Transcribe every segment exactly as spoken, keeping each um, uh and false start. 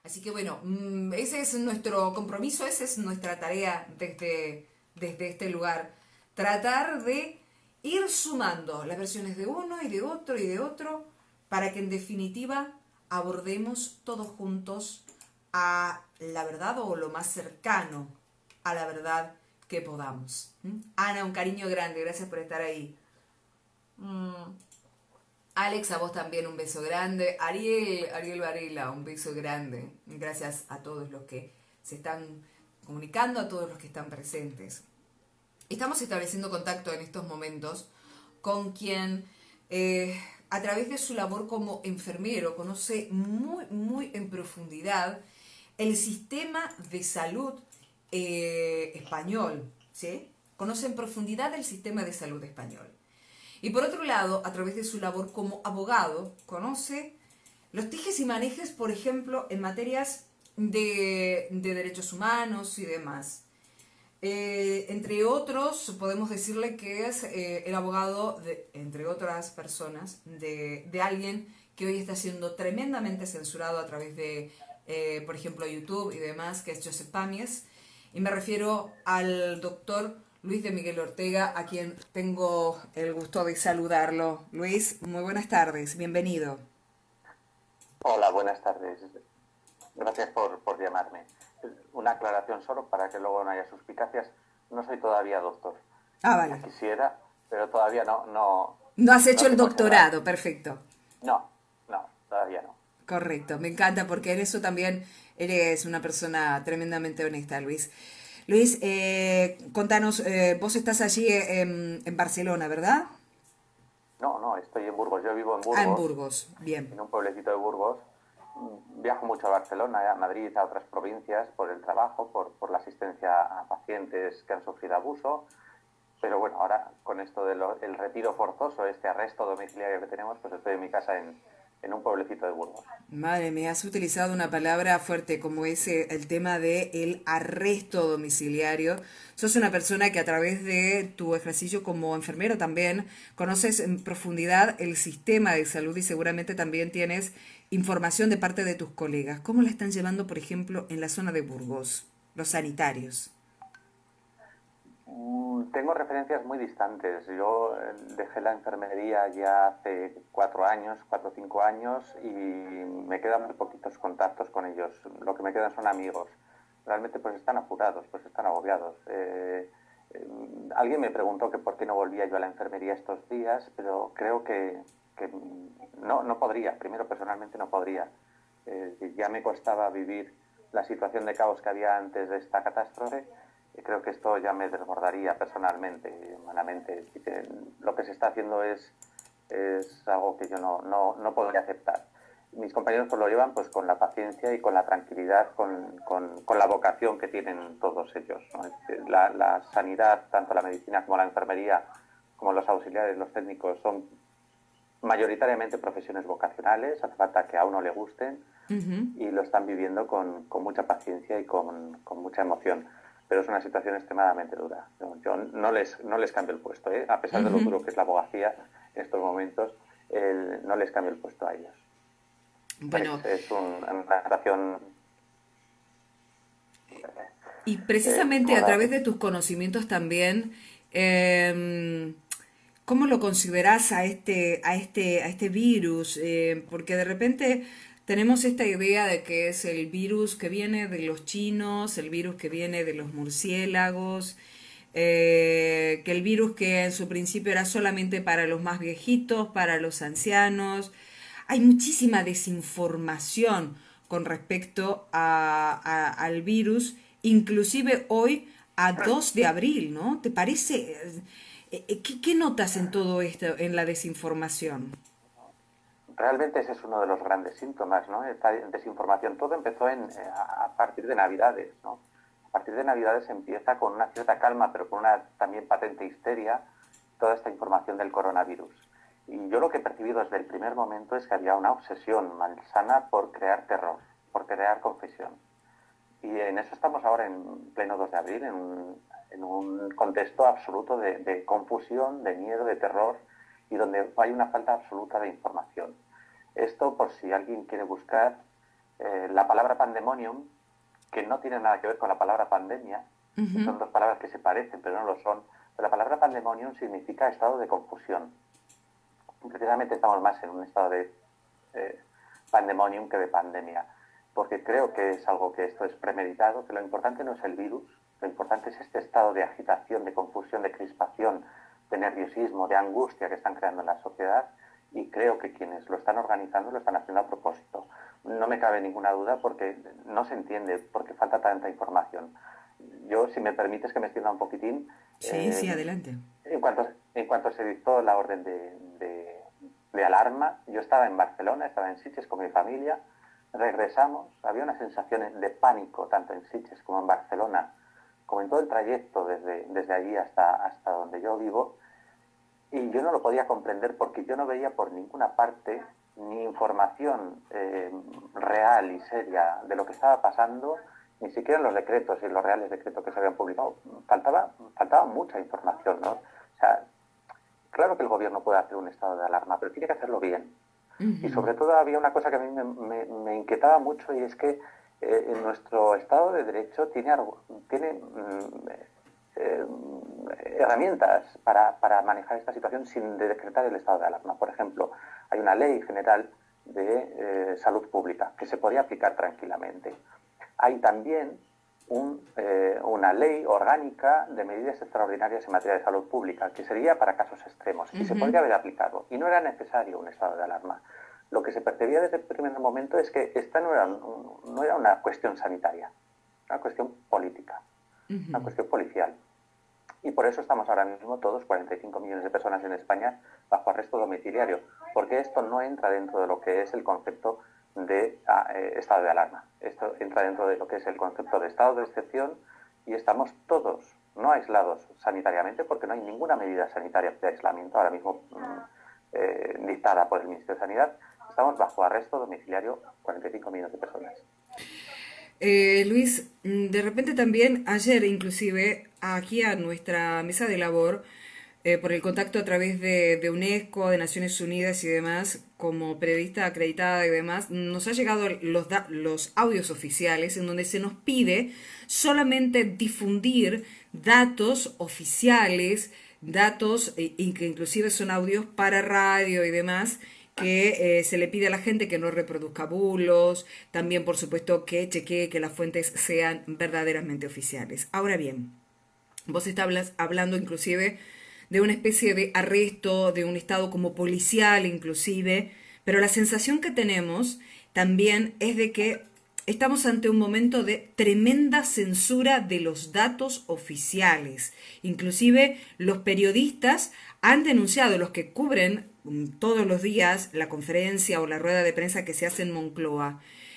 Así que bueno, mm, ese es nuestro compromiso, esa es nuestra tarea desde, desde este lugar. Tratar de ir sumando las versiones de uno y de otro y de otro para que en definitiva abordemos todos juntos a la verdad o lo más cercano a la verdad que podamos. ¿Mm? Ana, un cariño grande, gracias por estar ahí. Mm. Alex, a vos también un beso grande. Ariel, Ariel Varela, un beso grande. Gracias a todos los que se están comunicando, a todos los que están presentes. Estamos estableciendo contacto en estos momentos con quien, eh, a través de su labor como enfermero, conoce muy, muy en profundidad el sistema de salud eh, español, ¿sí? Conoce en profundidad el sistema de salud español. Y por otro lado, a través de su labor como abogado, conoce los tijes y manejes, por ejemplo, en materias de, de derechos humanos y demás. Eh, entre otros, podemos decirle que es eh, el abogado, de, entre otras personas, de, de alguien que hoy está siendo tremendamente censurado a través de, eh, por ejemplo, YouTube y demás, que es Josep Pàmies. Y me refiero al doctor Luis de Miguel Ortega, a quien tengo el gusto de saludarlo. Luis, muy buenas tardes, bienvenido. Hola, buenas tardes. Gracias por, por llamarme. Una aclaración solo para que luego no haya suspicacias. No soy todavía doctor. Ah, Ya vale. quisiera, pero todavía no, no, No has hecho no el tengo ese grado. doctorado, perfecto. No, no, todavía no. Correcto, me encanta porque en eso también eres una persona tremendamente honesta, Luis. Luis, eh, contanos, eh, vos estás allí en, en Barcelona, ¿verdad? No, no, estoy en Burgos. Yo vivo en Ah, en Burgos, Burgos, bien. en un pueblecito de Burgos. Viajo mucho a Barcelona, a Madrid, a otras provincias por el trabajo, por, por la asistencia a pacientes que han sufrido abuso. Pero bueno, ahora con esto del retiro forzoso, este arresto domiciliario que tenemos, pues estoy en mi casa en, en un pueblecito de Burgos. Madre, me has utilizado una palabra fuerte como es eh, el tema de el arresto domiciliario. Sos una persona que a través de tu ejercicio como enfermero también conoces en profundidad el sistema de salud y seguramente también tienes información de parte de tus colegas. ¿Cómo la están llevando, por ejemplo, en la zona de Burgos, los sanitarios? Mm, Tengo referencias muy distantes. Yo eh, dejé la enfermería ya hace cuatro años, cuatro o cinco años, y me quedan muy poquitos contactos con ellos. Lo que me quedan son amigos. Realmente pues están apurados, pues están agobiados. Eh, eh, alguien me preguntó que por qué no volvía yo a la enfermería estos días, pero creo que, que no, no podría. Primero, personalmente no podría. Eh, ya me costaba vivir la situación de caos que había antes de esta catástrofe. Y creo que esto ya me desbordaría personalmente, humanamente. Así que lo que se está haciendo es, es algo que yo no, no, no podría aceptar. Mis compañeros pues lo llevan pues con la paciencia y con la tranquilidad, con, con, con la vocación que tienen todos ellos, ¿no? La, la sanidad, tanto la medicina como la enfermería, como los auxiliares, los técnicos, son mayoritariamente profesiones vocacionales, hace falta que a uno le gusten, Ujú, y lo están viviendo con, con mucha paciencia y con, con, mucha emoción. Pero es una situación extremadamente dura. Yo, yo no, les, no les cambio el puesto, ¿eh? A pesar de lo ujú. duro que es la abogacía en estos momentos, el, no les cambio el puesto a ellos. Bueno, Es, es un, una situación y eh, precisamente a través desbordante. de tus conocimientos también, eh, ¿cómo lo considerás a este, a este, a este virus? Eh, porque de repente tenemos esta idea de que es el virus que viene de los chinos, el virus que viene de los murciélagos, eh, que el virus que en su principio era solamente para los más viejitos, para los ancianos. Hay muchísima desinformación con respecto a, a- al virus, inclusive hoy a dos de abril, ¿no? ¿Te parece? Eh, eh, ¿Qué, qué notas en todo esto, en la desinformación? Realmente ese es uno de los grandes síntomas, ¿no? Esta desinformación. Todo empezó en, eh, a partir de Navidades, ¿no? A partir de Navidades empieza con una cierta calma, pero con una también patente histeria, toda esta información del coronavirus. Y yo lo que he percibido desde el primer momento es que había una obsesión malsana por crear terror, por crear confusión. Y en eso estamos ahora en pleno dos de abril, en un, en un contexto absoluto de, de confusión, de miedo, de terror, y donde hay una falta absoluta de información. Esto, por si alguien quiere buscar, Eh, la palabra pandemonium, que no tiene nada que ver con la palabra pandemia, uh-huh. Son dos palabras que se parecen, pero no lo son. Pero la palabra pandemonium significa estado de confusión. Precisamente estamos más en un estado de eh, pandemonium que de pandemia, porque creo que es algo que esto es premeditado, que lo importante no es el virus, lo importante es este estado de agitación, de confusión, de crispación, de nerviosismo, de angustia que están creando en la sociedad, y creo que quienes lo están organizando lo están haciendo a propósito. No me cabe ninguna duda porque no se entiende, porque falta tanta información. Yo, si me permites que me extienda un poquitín... Sí, eh, sí, adelante. En cuanto, en cuanto se dictó la orden de, de, de alarma, yo estaba en Barcelona, estaba en Sitges con mi familia, regresamos, había una sensación de pánico, tanto en Sitges como en Barcelona, como en todo el trayecto desde, desde allí hasta, hasta donde yo vivo, y yo no lo podía comprender porque yo no veía por ninguna parte ni información eh, real y seria de lo que estaba pasando, ni siquiera en los decretos y los reales decretos que se habían publicado. Faltaba, faltaba mucha información, ¿no? O sea, claro que el gobierno puede hacer un estado de alarma, pero tiene que hacerlo bien. Uh-huh. Y sobre todo había una cosa que a mí me, me, me inquietaba mucho, y es que eh, en nuestro Estado de Derecho tiene, tiene eh, herramientas para, para manejar esta situación sin decretar el estado de alarma. Por ejemplo, hay una ley general de eh, salud pública que se podría aplicar tranquilamente. Hay también un, eh, una ley orgánica de medidas extraordinarias en materia de salud pública, que sería para casos extremos, y uh-huh. se podría haber aplicado, y no era necesario un estado de alarma. Lo que se percibía desde el primer momento es que esta no era, no era una cuestión sanitaria, una cuestión política, uh-huh. una cuestión policial. Y por eso estamos ahora mismo todos, cuarenta y cinco millones de personas en España, bajo arresto domiciliario, porque esto no entra dentro de lo que es el concepto de eh, estado de alarma. Esto entra dentro de lo que es el concepto de estado de excepción, y estamos todos no aislados sanitariamente, porque no hay ninguna medida sanitaria de aislamiento ahora mismo eh, dictada por el Ministerio de Sanidad. Estamos bajo arresto domiciliario cuarenta y cinco millones de personas. Eh, Luis, de repente también ayer inclusive aquí a nuestra mesa de labor, eh, por el contacto a través de, de UNESCO, de Naciones Unidas y demás, como periodista acreditada y demás, nos ha llegado los, da- los audios oficiales en donde se nos pide solamente difundir datos oficiales, datos y, y que inclusive son audios para radio y demás, que eh, se le pide a la gente que no reproduzca bulos, también por supuesto que chequee que las fuentes sean verdaderamente oficiales. Ahora bien, vos estás hablando inclusive de una especie de arresto, de un estado como policial inclusive, pero la sensación que tenemos también es de que estamos ante un momento de tremenda censura de los datos oficiales. Inclusive los periodistas han denunciado, los que cubren todos los días la conferencia o la rueda de prensa que se hace en Moncloa.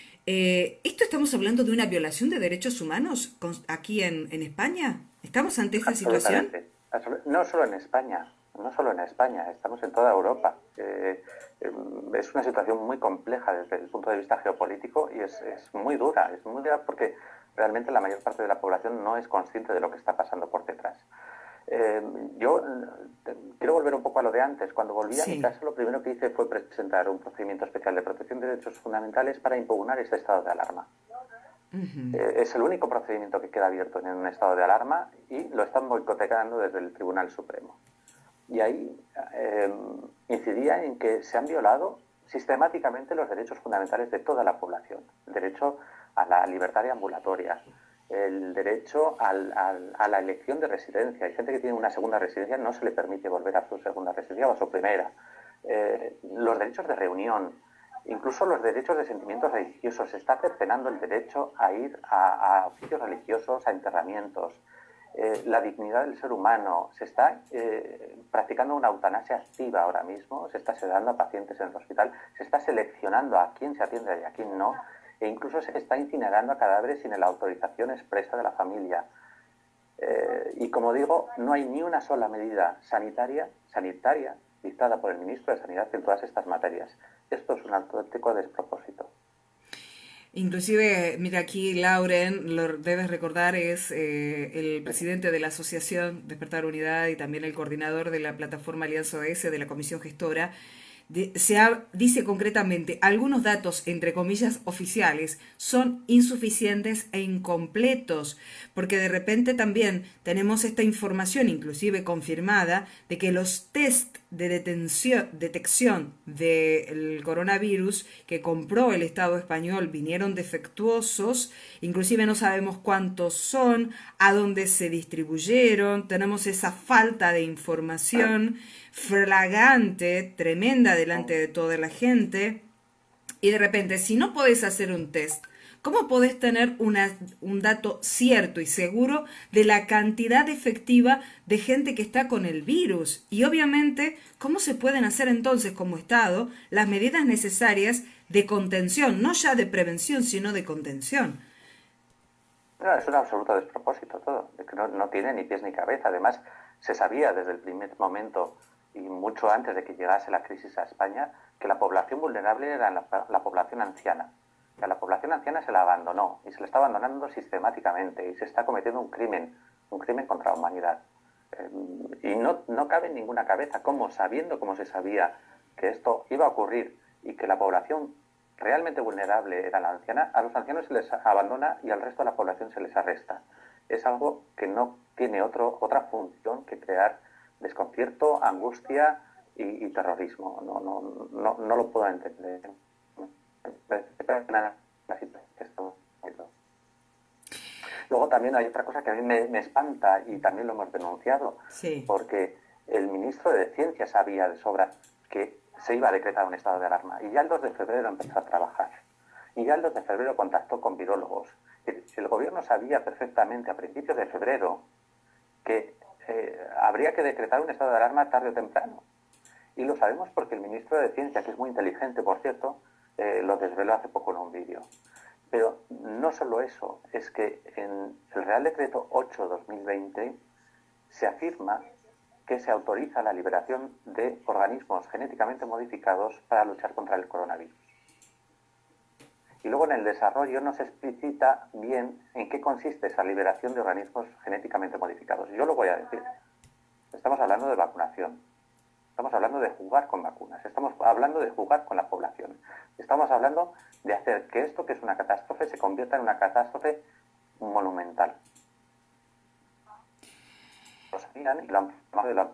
Eh, ¿Esto estamos hablando de una violación de derechos humanos con, aquí en, en España? ¿Estamos ante esta situación? No solo en España, no solo en España, estamos en toda Europa. Eh, eh, es una situación muy compleja desde el punto de vista geopolítico, y es, es muy dura, es muy dura porque realmente la mayor parte de la población no es consciente de lo que está pasando por detrás. Eh, yo eh, quiero volver un poco a lo de antes. Cuando volví sí. a mi casa, lo primero que hice fue presentar un procedimiento especial de protección de derechos fundamentales para impugnar este estado de alarma. Uh-huh. Eh, es el único procedimiento que queda abierto en un estado de alarma, y lo están boicoteando desde el Tribunal Supremo. Y ahí eh, incidía en que se han violado sistemáticamente los derechos fundamentales de toda la población. El derecho a la libertad ambulatoria, el derecho al, al, a la elección de residencia. Hay gente que tiene una segunda residencia, no se le permite volver a su segunda residencia o a su primera. Eh, los derechos de reunión, incluso los derechos de sentimientos religiosos. Se está cercenando el derecho a ir a, a oficios religiosos, a enterramientos. Eh, la dignidad del ser humano. Se está eh, practicando una eutanasia activa ahora mismo. Se está sedando a pacientes en el hospital. Se está seleccionando a quién se atiende y a quién no. E incluso se está incinerando a cadáveres sin la autorización expresa de la familia. Eh, y como digo, no hay ni una sola medida sanitaria, sanitaria dictada por el ministro de Sanidad en todas estas materias. Esto es un auténtico despropósito. Inclusive, mira aquí, Lauren, lo debes recordar, es eh, el presidente de la Asociación Despertar Unidad y también el coordinador de la plataforma Alianza O S de la Comisión Gestora. de- se ha- dice concretamente, algunos datos, entre comillas, oficiales son insuficientes e incompletos, porque de repente también tenemos esta información, inclusive confirmada, de que los test de detención- detección del coronavirus que compró el Estado español vinieron defectuosos, inclusive no sabemos cuántos son, a dónde se distribuyeron, tenemos esa falta de información flagrante, tremenda delante de toda la gente, y de repente, si no podés hacer un test, ¿cómo podés tener una- un dato cierto y seguro de la cantidad efectiva de gente que está con el virus? Y obviamente, ¿cómo se pueden hacer entonces como Estado las medidas necesarias de contención, no ya de prevención, sino de contención? No, es un absoluto despropósito todo, es que no, no tiene ni pies ni cabeza. Además, se sabía desde el primer momento y mucho antes de que llegase la crisis a España que la población vulnerable era la, la población anciana. Que a la población anciana se la abandonó y se la está abandonando sistemáticamente y se está cometiendo un crimen, un crimen contra la humanidad. Eh, y no, no cabe en ninguna cabeza cómo, sabiendo cómo se sabía que esto iba a ocurrir y que la población realmente vulnerable era la anciana, a los ancianos se les abandona y al resto de la población se les arresta. Es algo que no tiene otro, otra función que crear desconcierto, angustia y, y terrorismo. No, no, no, no lo puedo entender. Luego también hay otra cosa que a mí me, me espanta y también lo hemos denunciado, Sí. porque el ministro de Ciencia sabía de sobra que se iba a decretar un estado de alarma y ya el dos de febrero empezó a trabajar y ya el dos de febrero contactó con virólogos. El, el gobierno sabía perfectamente a principios de febrero que eh, habría que decretar un estado de alarma tarde o temprano. Y lo sabemos porque el ministro de Ciencia, que es muy inteligente, por cierto, eh, lo desveló hace poco en un vídeo. Pero no solo eso, es que en el Real Decreto ocho barra dos mil veinte se afirma que se autoriza la liberación de organismos genéticamente modificados para luchar contra el coronavirus. Y luego en el desarrollo no se explicita bien en qué consiste esa liberación de organismos genéticamente modificados. Yo lo voy a decir. Estamos hablando de vacunación. Estamos hablando de jugar con vacunas. Estamos hablando de jugar con la población. Estamos hablando de hacer que esto, que es una catástrofe, se convierta en una catástrofe monumental. Lo sabían y lo han tomado de la...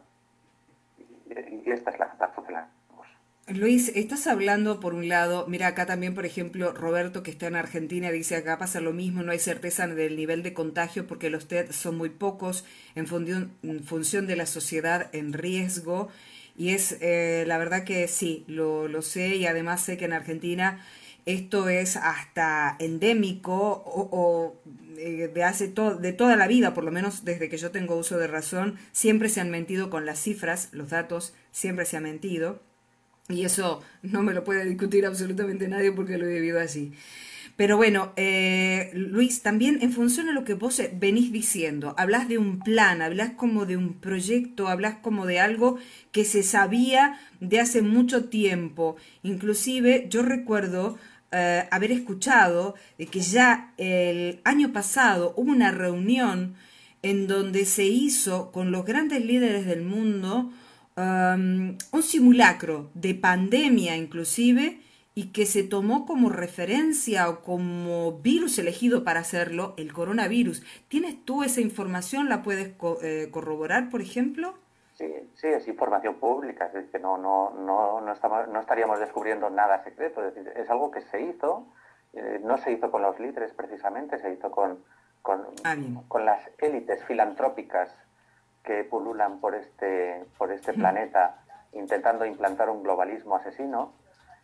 Y esta es la catástrofe. La... Luis, estás hablando por un lado, mira acá también, por ejemplo, Roberto que está en Argentina dice acá pasa lo mismo, no hay certeza del nivel de contagio porque los test son muy pocos en función, en función de la sociedad en riesgo y es eh, la verdad que sí, lo, lo sé y además sé que en Argentina esto es hasta endémico o, o, eh, de hace to de toda la vida, por lo menos desde que yo tengo uso de razón, siempre se han mentido con las cifras, los datos, siempre se ha mentido. Y eso no me lo puede discutir absolutamente nadie porque lo he vivido así. Pero bueno, eh, Luis, también en función a lo que vos venís diciendo, hablas de un plan, hablas como de un proyecto, hablas como de algo que se sabía de hace mucho tiempo. Inclusive yo recuerdo eh, haber escuchado de que ya el año pasado hubo una reunión en donde se hizo con los grandes líderes del mundo um, un simulacro de pandemia inclusive y que se tomó como referencia o como virus elegido para hacerlo el coronavirus. ¿Tienes tú esa información? ¿La puedes co eh, corroborar, por ejemplo? Sí, sí, es información pública, es decir, que no, no, no, no, estamos, no estaríamos descubriendo nada secreto, es decir, es algo que se hizo, eh, no se hizo con los líderes precisamente, se hizo con, con, Ah, bien. con las élites filantrópicas que pululan por este, por este planeta intentando implantar un globalismo asesino,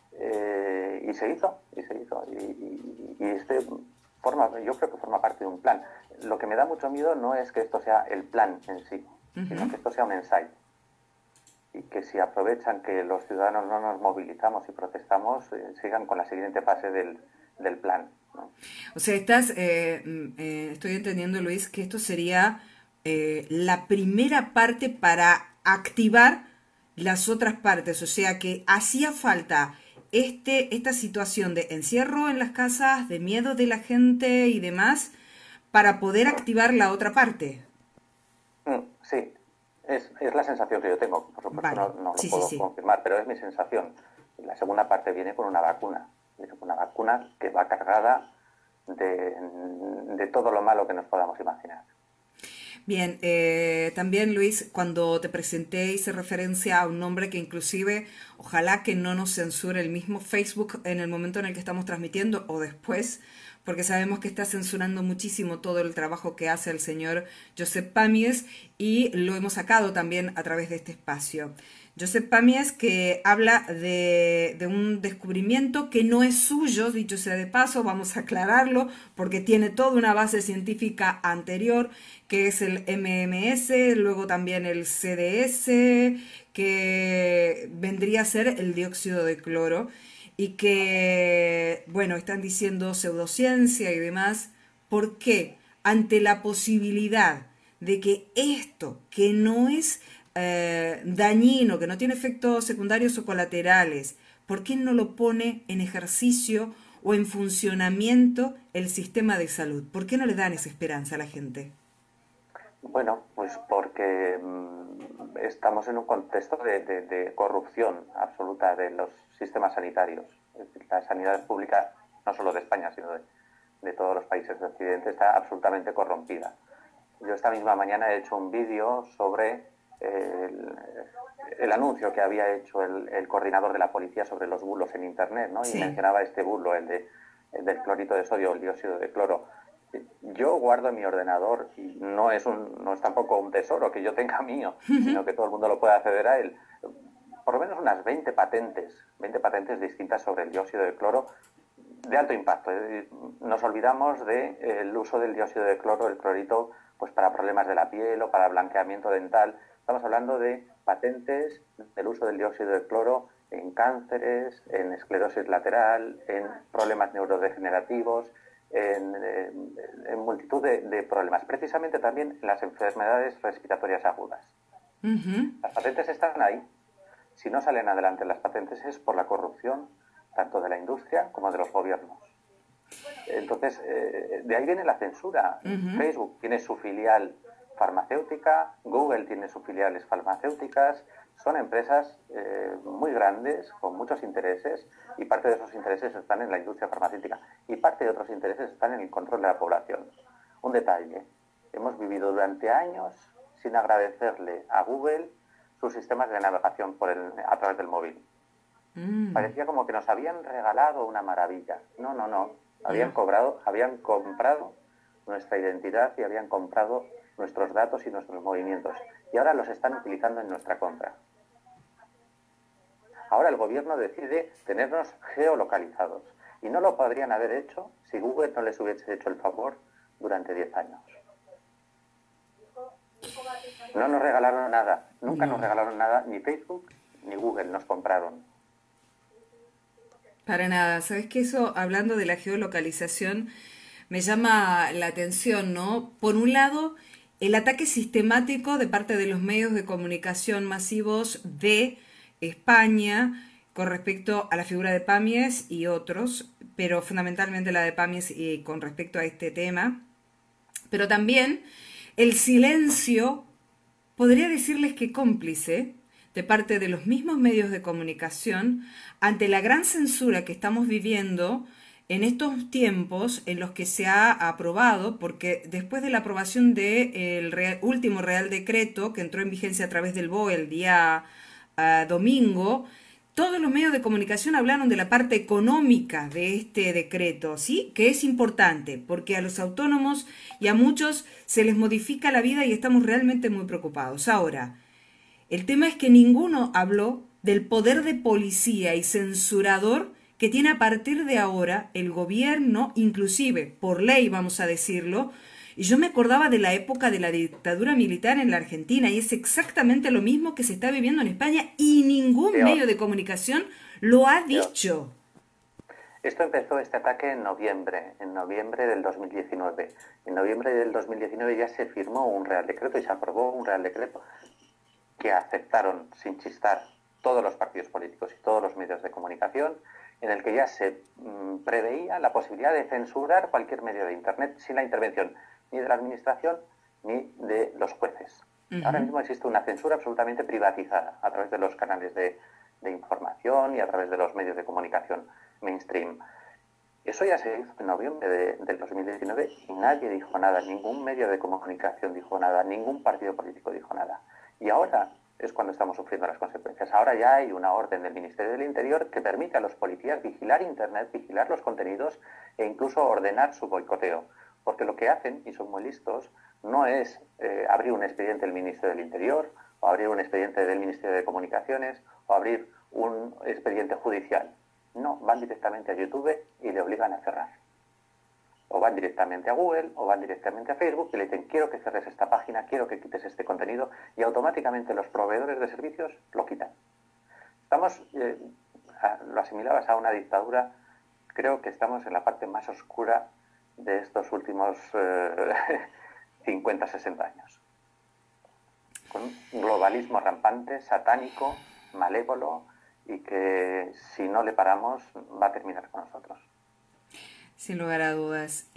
eh, y se hizo, y se hizo, y, y, y este forma, yo creo que forma parte de un plan. Lo que me da mucho miedo no es que esto sea el plan en sí, uh-huh. sino que esto sea un ensayo. Y que si aprovechan que los ciudadanos no nos movilizamos y protestamos, eh, sigan con la siguiente fase del, del plan, ¿no? O sea, estás, eh, eh, estoy entendiendo, Luis, que esto sería eh, la primera parte para activar las otras partes. O sea, que hacía falta este, esta situación de encierro en las casas, de miedo de la gente y demás, para poder activar la otra parte. Sí, Es, es la sensación que yo tengo, por supuesto. Vale. no, no lo Sí, puedo sí, sí. confirmar, pero es mi sensación. La segunda parte viene con una vacuna, viene con una vacuna que va cargada de, de todo lo malo que nos podamos imaginar. Bien, eh, también Luis, cuando te presenté hice referencia a un nombre que inclusive ojalá que no nos censure el mismo Facebook en el momento en el que estamos transmitiendo o después, porque sabemos que está censurando muchísimo todo el trabajo que hace el señor Josep Pàmies y lo hemos sacado también a través de este espacio. Josep Pàmies que habla de, de un descubrimiento que no es suyo, dicho sea de paso, vamos a aclararlo, porque tiene toda una base científica anterior, que es el M M S, luego también el C D S, que vendría a ser el dióxido de cloro, y que, bueno, están diciendo pseudociencia y demás. ¿Por qué? Ante la posibilidad de que esto, que no es eh, dañino, que no tiene efectos secundarios o colaterales, ¿por qué no lo pone en ejercicio o en funcionamiento el sistema de salud? ¿Por qué no le dan esa esperanza a la gente? Bueno, pues porque mmm, estamos en un contexto de, de, de corrupción absoluta de los sistemas sanitarios. Es decir, la sanidad pública, no solo de España, sino de, de todos los países de Occidente, está absolutamente corrompida. Yo esta misma mañana he hecho un vídeo sobre el, el anuncio que había hecho el, el coordinador de la policía sobre los bulos en Internet, ¿no? Y Sí. mencionaba este bulo, el, de, el del clorito de sodio o el dióxido de cloro. Yo guardo en mi ordenador, y no es, un, no es tampoco un tesoro que yo tenga mío, sino que todo el mundo lo puede acceder a él, por lo menos unas veinte patentes, veinte patentes distintas sobre el dióxido de cloro de alto impacto. Nos olvidamos del de uso del dióxido de cloro, el clorito, pues para problemas de la piel o para blanqueamiento dental. Estamos hablando de patentes del uso del dióxido de cloro en cánceres, en esclerosis lateral, en problemas neurodegenerativos, en, en, en multitud de, de problemas. Precisamente también en las enfermedades respiratorias agudas. Uh-huh. Las patentes están ahí. Si no salen adelante las patentes es por la corrupción tanto de la industria como de los gobiernos. Entonces, eh, de ahí viene la censura. Uh-huh. Facebook tiene su filial farmacéutica, Google tiene sus filiales farmacéuticas, son empresas eh, muy grandes, con muchos intereses, y parte de esos intereses están en la industria farmacéutica, y parte de otros intereses están en el control de la población. Un detalle, hemos vivido durante años sin agradecerle a Google sus sistemas de navegación por el, a través del móvil. Mm. Parecía como que nos habían regalado una maravilla. No, no, no. Habían cobrado, habían comprado nuestra identidad y habían comprado nuestros datos y nuestros movimientos. Y ahora los están utilizando en nuestra contra. Ahora el gobierno decide tenernos geolocalizados. Y no lo podrían haber hecho si Google no les hubiese hecho el favor durante diez años. No nos regalaron nada. Nunca no. nos regalaron nada. Ni Facebook ni Google nos compraron. Para nada. ¿Sabes qué? Eso, hablando de la geolocalización, me llama la atención, ¿no? Por un lado, el ataque sistemático de parte de los medios de comunicación masivos de España con respecto a la figura de Pàmies y otros, pero fundamentalmente la de Pàmies y con respecto a este tema. Pero también el silencio, podría decirles que cómplice, de parte de los mismos medios de comunicación ante la gran censura que estamos viviendo en estos tiempos en los que se ha aprobado, porque después de la aprobación del real, último Real Decreto que entró en vigencia a través del B O E el día uh, domingo, todos los medios de comunicación hablaron de la parte económica de este decreto, ¿sí? Que es importante, porque a los autónomos y a muchos se les modifica la vida y estamos realmente muy preocupados. Ahora, el tema es que ninguno habló del poder de policía y censurador que tiene a partir de ahora el gobierno, inclusive por ley, vamos a decirlo. Y yo me acordaba de la época de la dictadura militar en la Argentina y es exactamente lo mismo que se está viviendo en España y ningún Dios. medio de comunicación lo ha dicho. Dios. Esto empezó, este ataque, en noviembre, en noviembre del dos mil diecinueve. En noviembre del dos mil diecinueve ya se firmó un Real Decreto y se aprobó un Real Decreto que aceptaron sin chistar todos los partidos políticos y todos los medios de comunicación, en el que ya se mmm, preveía la posibilidad de censurar cualquier medio de Internet sin la intervención ni de la Administración ni de los jueces. Uh-huh. Ahora mismo existe una censura absolutamente privatizada a través de los canales de, de información y a través de los medios de comunicación mainstream. Eso ya se hizo en noviembre de, del dos mil diecinueve y nadie dijo nada, ningún medio de comunicación dijo nada, ningún partido político dijo nada. Y ahora es cuando estamos sufriendo las consecuencias. Ahora ya hay una orden del Ministerio del Interior que permite a los policías vigilar Internet, vigilar los contenidos e incluso ordenar su boicoteo. Porque lo que hacen, y son muy listos, no es eh, abrir un expediente del Ministerio del Interior o abrir un expediente del Ministerio de Comunicaciones o abrir un expediente judicial. No, van directamente a YouTube y le obligan a cerrar. O van directamente a Google, o van directamente a Facebook y le dicen, quiero que cierres esta página, quiero que quites este contenido, y automáticamente los proveedores de servicios lo quitan. Estamos, eh, a, lo asimilabas a una dictadura, creo que estamos en la parte más oscura de estos últimos eh, cincuenta, sesenta años. Con un globalismo rampante, satánico, malévolo, y que si no le paramos va a terminar con nosotros. Sin lugar a dudas.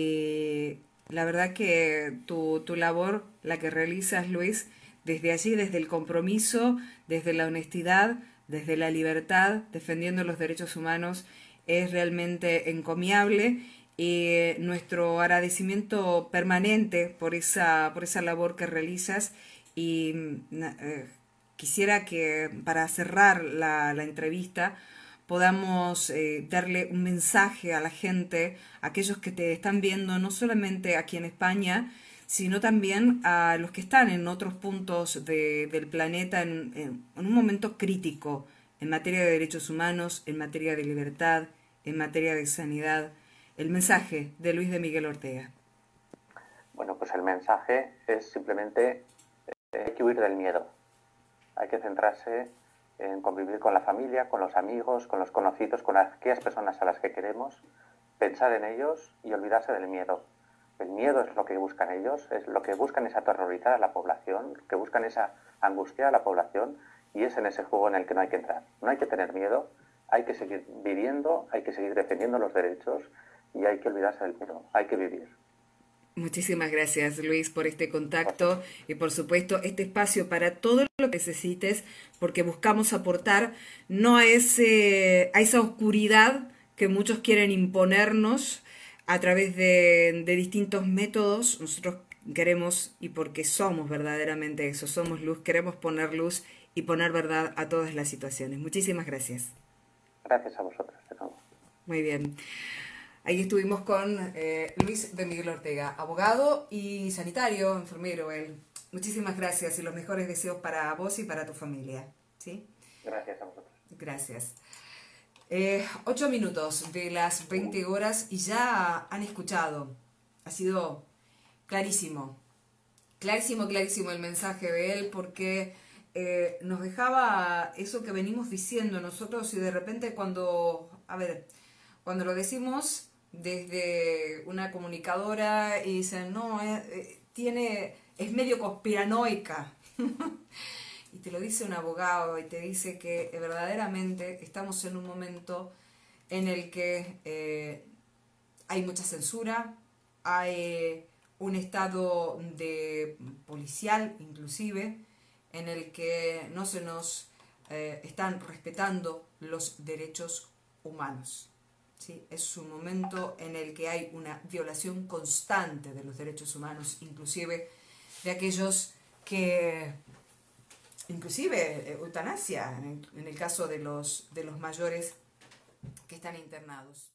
Y la verdad que tu, tu labor, la que realizas, Luis, desde allí, desde el compromiso, desde la honestidad, desde la libertad, defendiendo los derechos humanos, es realmente encomiable. Y nuestro agradecimiento permanente por esa, por esa labor que realizas. Y eh, quisiera que para cerrar la, la entrevista podamos eh, darle un mensaje a la gente, a aquellos que te están viendo, no solamente aquí en España, sino también a los que están en otros puntos de, del planeta en, en, en un momento crítico en materia de derechos humanos, en materia de libertad, en materia de sanidad. El mensaje de Luis de Miguel Ortega. Bueno, pues el mensaje es simplemente eh, hay que huir del miedo. Hay que centrarse en convivir con la familia, con los amigos, con los conocidos, con aquellas personas a las que queremos, pensar en ellos y olvidarse del miedo. El miedo es lo que buscan ellos, es lo que buscan es aterrorizar a la población, lo que buscan es angustiar a la población, y es en ese juego en el que no hay que entrar. No hay que tener miedo, hay que seguir viviendo, hay que seguir defendiendo los derechos y hay que olvidarse del miedo, hay que vivir. Muchísimas gracias, Luis, por este contacto y, por supuesto, este espacio para todo lo que necesites, porque buscamos aportar no a, ese, a esa oscuridad que muchos quieren imponernos a través de, de distintos métodos. Nosotros queremos, y porque somos verdaderamente eso, somos luz, queremos poner luz y poner verdad a todas las situaciones. Muchísimas gracias. Gracias a vosotros, de nuevo. Muy bien. Ahí estuvimos con eh, Luis de Miguel Ortega, abogado y sanitario, enfermero él. Muchísimas gracias y los mejores deseos para vos y para tu familia. ¿Sí? Gracias a vosotros. Gracias. Eh, ocho minutos de las veinte horas y ya han escuchado. Ha sido clarísimo, clarísimo, clarísimo el mensaje de él, porque eh, nos dejaba eso que venimos diciendo nosotros, y de repente cuando, a ver, cuando lo decimos desde una comunicadora y dicen, no, eh, tiene, es medio conspiranoica. Y te lo dice un abogado y te dice que eh, verdaderamente estamos en un momento en el que eh, hay mucha censura, hay un estado de policial inclusive, en el que no se nos eh, están respetando los derechos humanos. ¿Sí? Es un momento en el que hay una violación constante de los derechos humanos, inclusive de aquellos que, inclusive eutanasia, en el, en el caso de los, de los mayores que están internados.